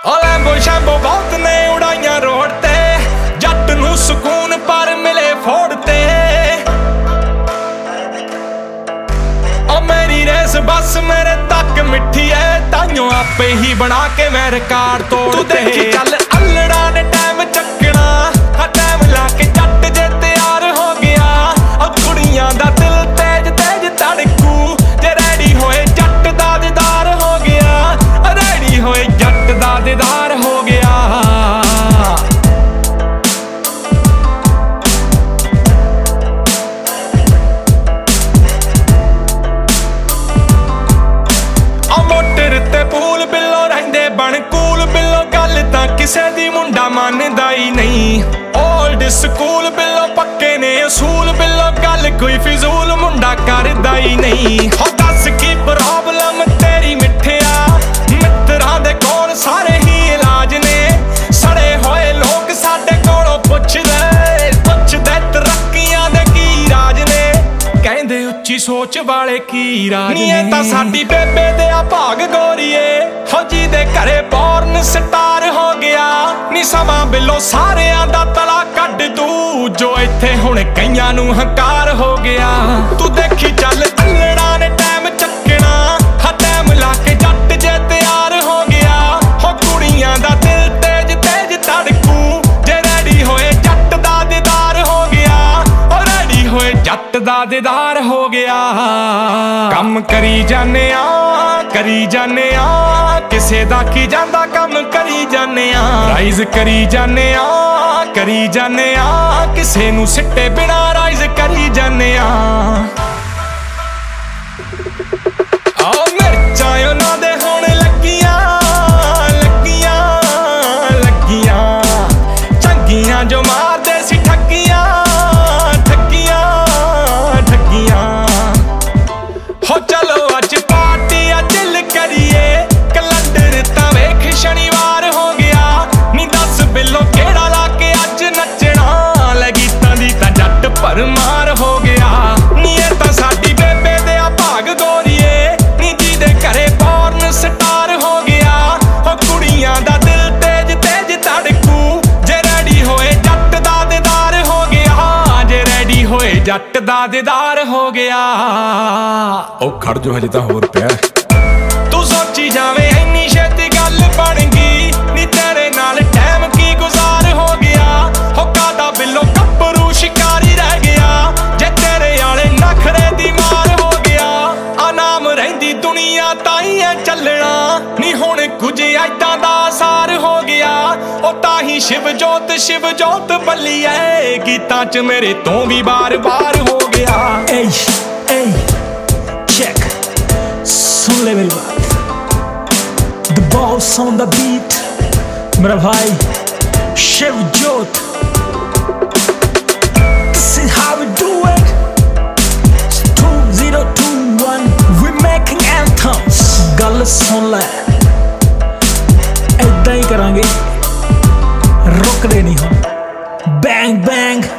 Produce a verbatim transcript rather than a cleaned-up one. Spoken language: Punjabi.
ਲੈਂਬੋ ਸ਼ੈਂਬੋ ਬਹੁਤ ਨੇ ਉਡਾਈਆਂ ਰੋਡ ਤੇ, ਜੱਟ ਨੂੰ ਸਕੂਨ ਪਰ ਮਿਲੇ ਫੋੜ ਤੇ। ਓ ਮੇਰੀ ਰੇਸ ਬਸ ਮੇਰੇ ਤੱਕ ਮਿੱਠੀ ਐ, ਤਾਈਓ ਆਪੇ ਹੀ ਬਣਾ ਕੇ ਮੈਂ ਰਿਕਾਰਡ ਤੋੜ ਤੇ। ਤੂੰ ਦੇਖੀ ਚੱਲ ਅਲੜਾ ਨੇ ਟਾਈਮ ਚੱਕਣਾ, ਹਾਂ ਟਾਈਮ ਲਾ ਕੇ ਜੱਟ ਜੇ ਤਿਆਰ ਹੋ ਗਿਆ। ਓ ਕੁੜੀਆਂ ਦਾ ਦਿਲ ਤੇਜ ਤੇਜ ਧੜਕੂ, ਜੇ ਰੈਡੀ ਹੋਏ ਜੱਟ ਦਾ ਦੀਦਾਰ ਹੋ ਗਿਆ। ਰੈਡੀ ਹੋਏ ਜੱਟ ਦਾ ਦੀਦਾਰ ਹੋ ਗਿਆ। ਆ ਮੋਟਰ ਤੇ ਪੂਲ ਬਿੱਲੋ ਰਹਿੰਦੇ ਬਣ ਕੂਲ ਬਿੱਲੋ, ਗੱਲ ਤਾਂ ਕਿਸੇ ਦੀ ਮੁੰਡਾ ਮੰਨਦਾ ਹੀ ਨਹੀਂ। ਓਲਡ ਸਕੂਲ ਬਿੱਲੋ ਪੱਕੇ ਨੇ ਅਸੂਲ ਬਿੱਲੋ, ਗੱਲ ਕੋਈ ਫਿਜ਼ੂਲ ਮੁੰਡਾ ਕਰਦਾ ਹੀ ਨਹੀਂ। ਹੋ ਦੱਸ ਕੀ ਪ੍ਰੋਬਲਮ ਤੇਰੀ ਮਿੱਠਿਆ, ਮਿੱਤਰਾਂ ਦੇ ਕੋਲ ਸਾਰੇ ਹੀ ਇਲਾਜ ਨੇ। ਸੜੇ ਹੋਏ ਲੋਕ ਸਾਡੇ ਕੋਲੋਂ ਪੁੱਛਦੇ ਪੁੱਛਦੇ ਤਰੱਕੀਆਂ ਦੇ ਕੀ ਰਾਜ ਨੇ, ਕਹਿੰਦੇ ਉੱਚੀ ਸੋਚ ਵਾਲੇ ਕੀ ਰਾਜ ਨੇ। ਇਹ ਤਾਂ ਸਾਡੀ ਬੇਬੇ ਦੇ ਆ ਭਾਗ ਗੋਰੀਏ, ਹੋ ਜੀ ਦੇ ਘਰੇ ਬੌਰਨ ਸਟਾਰ ਹੋ ਗਿਆ। ਨੀ ਸਮਾਂ ਬਿੱਲੋ ਸਾਰਿਆਂ ਦਾ ਤਲਾ ਕੱਢ ਦੂ, ਜੋ ਇੱਥੇ ਹੁਣ ਕਈਆਂ ਨੂੰ ਹੰਕਾਰ ਹੋ ਗਿਆ। ਤੂੰ ਦੇਖੀ ਚੱਲ ਅਲੜਾ ਨੇ ਟਾਈਮ ਚੱਕਣਾ, ਹਾਂ ਟਾਈਮ ਲਾ ਕੇ ਜੱਟ ਜੇ ਤਿਆਰ ਹੋ ਗਿਆ। ਹੋ ਕੁੜੀਆਂ ਦਾ ਦਿਲ ਤੇਜ ਤੇਜ ਧੜਕੂ, ਜੇ ਰੈਡੀ ਹੋਏ ਜੱਟ ਦਾ ਦੀਦਾਰ ਹੋ ਗਿਆ। ਓ ਰੈਡੀ ਹੋਏ ਜੱਟ ਦਾ ਦੀਦਾਰ ਹੋ ਗਿਆ। ਕੰਮ ਕਰੀ ਜਾਨੇ ਆ ਕਰੀ ਜਾਨੇ ਆ, ਕਿਸੇ ਦਾ ਕੀ ਜਾਂਦਾ ਕੰਮ ਕਰੀ ਜਾਨੇ ਆ। ਰਾਈਜ਼ ਕਰੀ ਜਾਨੇ ਆ ਕਰੀ ਜਾਨੇ ਆ, ਕਿਸੇ ਨੂੰ ਸਿੱਟੇ ਬਿਨਾ ਰਾਈਜ਼ ਕਰੀ ਜਾਨੇ ਆ। ਆਓ ਮਿਰਚਾਂ ਉਹਨਾਂ ਦੇ ਹੁਣ ਲੱਗੀਆਂ ਲੱਗੀਆਂ ਲੱਗੀਆਂ, ਚੰਗੀਆਂ ਜੋ ਮਾਰਦੇ ਸੀ ਠੱਗੀਆਂ ਠੱਗੀਆਂ ਠੱਗੀਆਂ। ਹੋ ਚਲੋ ਅੱਜ ਪਾਰਟੀ ਆ ਦਿਲ ਕਰੀਏ, ਕੈਲੰਡਰ ਤਾਂ ਵੇਖ ਸ਼ਨੀਵਾਰ ਹੋ ਗਿਆ। ਨੀ ਦੱਸ ਬਿੱਲੋ ਕਿਹੜਾ ਲਾ ਕੇ ਅੱਜ ਨੱਚਣਾ, ਲੈ ਗੀਤਾਂ ਦੀ ਤਾਂ ਜੱਟ ਭਰਮਾਰ ਹੋ ਗਿਆ। ਨੀ ਇਹ ਤਾਂ ਸਾਡੀ ਬੇਬੇ ਦੇ ਆ ਭਾਗ ਗੋਰੀਏ, ਨੀ ਜੀ ਦੇ ਘਰੇ ਬੌਰਨ ਸਟਾਰ ਹੋ ਗਿਆ। ਹੋ ਕੁੜੀਆਂ ਦਾ ਦਿਲ ਤੇਜ ਤੇਜ ਧੜਕੂ, ਜੇ ਰੈਡੀ ਹੋਏ ਜੱਟ ਦਾ ਦੀਦਾਰ ਹੋ ਗਿਆ। ਜੇ ਰੈਡੀ ਹੋਏ ਜੱਟ ਦਾ ਦੀਦਾਰ ਹੋ ਗਿਆ। ਉਹ ਖੜ ਜੋ ਹਜੇ ਤਾਂ ਹੋਰ ਪਿਆ। ਤੂੰ ਸੋਚੀ ਜਾਵੇਂ ਇੰਨੀ ਛੇਤੀ ਗੱਲ ਬਣ ਗਈ, ਨੀ ਤੇਰੇ ਨਾਲ ਟਾਈਮ ਕੀ ਗੁਜ਼ਾਰ ਹੋ ਗਿਆ। ਹੋ ਕਾਦਾ ਬਿੱਲੋ ਗੱਭਰੂ ਸ਼ਿਕਾਰੀ ਰਹਿ ਗਿਆ, ਜੇ ਤੇਰੇ ਆਲੇ ਨਖਰੇ ਦੀ ਮਾਰ ਹੋ ਗਿਆ। ਆ ਨਾਮ ਰਹਿੰਦੀ ਦੁਨੀਆ ਤਾਂ ਹੀ ਐ ਚੱਲਣਾ, ਨੀ ਹੁਣ ਕੁਝ ਐਦਾਂ ਦਾ ਅਸਾਰ ਹੋ ਗਿਆ। ਉਹ ਤਾਂ ਹੀ ਸ਼ਿਵ ਜੋਤ ਸ਼ਿਵ ਜੋਤ ਬੱਲੀ ਐ, ਗੀਤਾਂ ਚ ਮੇਰੇ ਤੋਂ ਵੀ ਬਾਰ ਬਾਰ ਹੋ ਗਿਆ। ਏ ਏ check, सुन ले मेरी बात, the boss on the beat, मेरा भाई शिव जोत। This is how we do it, it's two zero two one, we making anthems। गल सुन ले, ऐदां ही करांगे, रुकदे नहीं हम। Bang bang